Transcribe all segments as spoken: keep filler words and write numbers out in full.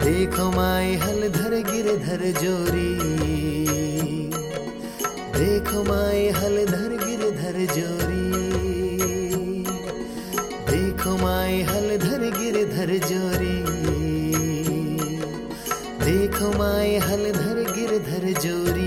देखो माए हलधर गिरधर जोरी, देखो माए हलधर गिरधर जोरी, देखो माए हलधर गिरधर जोरी, देखो माए हलधर गिरधर जोरी।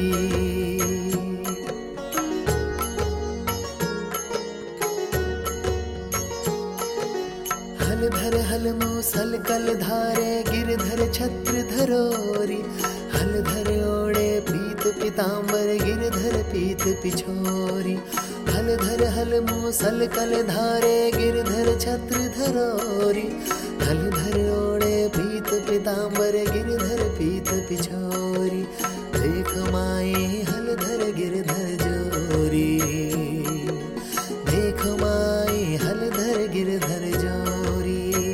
हलधर हल मूसल कल धारे गिरधर छत्र धरोरी, हलधर ओढ़े पीत पीतांबर गिरधर पीत पिछोरी। हलधर हल मूसल कल धारे गिरधर छत्र धरोरी, हलधर ओढ़े पीत पीतांबर गिरधर पीत पिछोरी। देख माए हलधर गिरधर जोरी, देख माए हलधर गिरधर जोरी।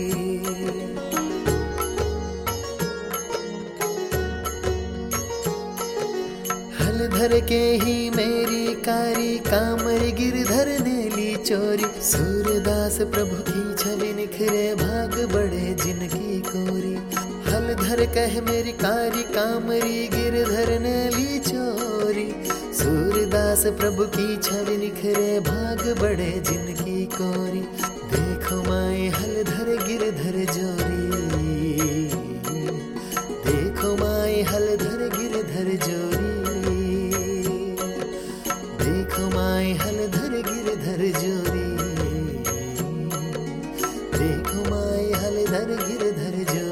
हलधर के ही मेरी कारी कामर गिरधर ने ली चोरी। सूरदास प्रभु की छवि निखरे भाग बढ़े जिनकी कोरी। हलधर कह मेरी कारी कामरी गिरधर ने ली चोरी। सूरदास प्रभु की छवि निखरे भाग बढ़े जिनकी कोरी। देखो माए हलधर गिरधर जोरी, देखो माए हलधर गिरधर जोरी, देखो माए हलधर गिरधर जोरी, देखो माए हलधर गिरधर जोरी।